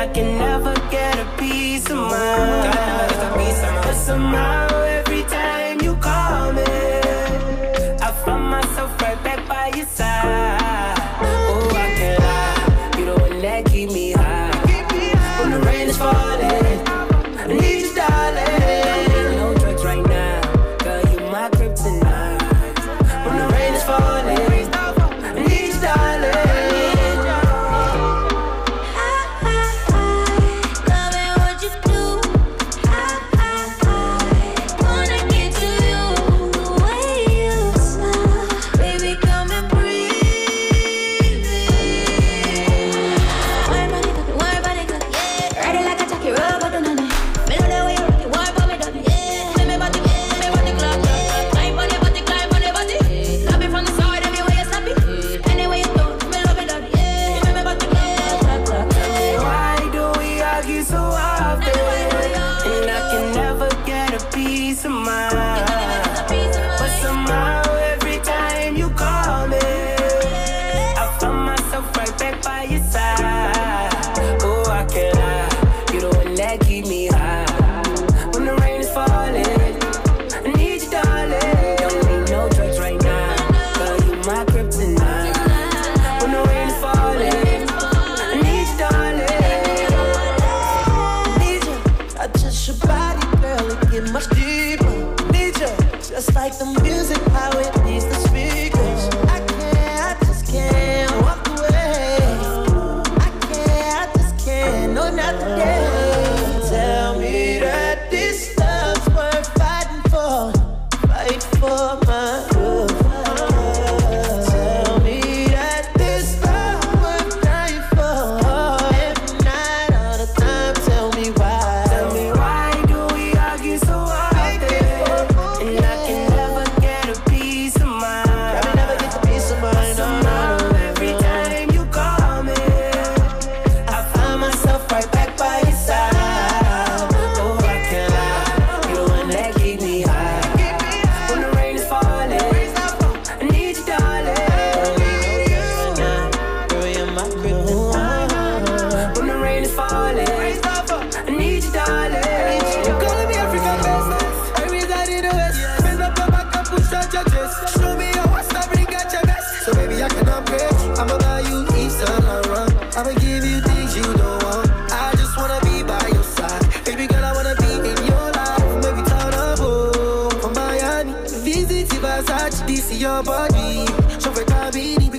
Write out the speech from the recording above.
can never get a piece of mind. But somehow every time you call me, I find myself right back by your side. Oh, I can't lie, you the one that keep me high. When the rain is falling, I need you, darling. No drugs right now, girl, you my kryptonite. When the rain is falling, I need you, darling. Just like the music, how it needs the speakers. I just can't walk away. I just can't, no, not today. Tell me that this love's worth fighting for. Fight for my love. Tell me that this love's worth dying for. Every night, all the time, tell me why. Tell me why do we argue so often? And I can never get a piece of mind. I never get the peace of mind. Somehow every time you call me, I find myself right back by your side. Oh, I can't lie, you're the one that keep me high. When the rain is falling, I need you, darling. Girl, you're my kryptonite. When the rain is falling, I need you, darling. You're calling me African best. I reside in the West. Bend up your back and push out your chest. Show me your what's up, bring out your best. So baby, I can upgrade. I'ma buy you East Saint Laurent. I'ma give you things you don't want. I just wanna be by your side. Baby girl, I wanna be in your life. Maybe turn up from Miami. Visit Versace, this is your body. Show for Cabini.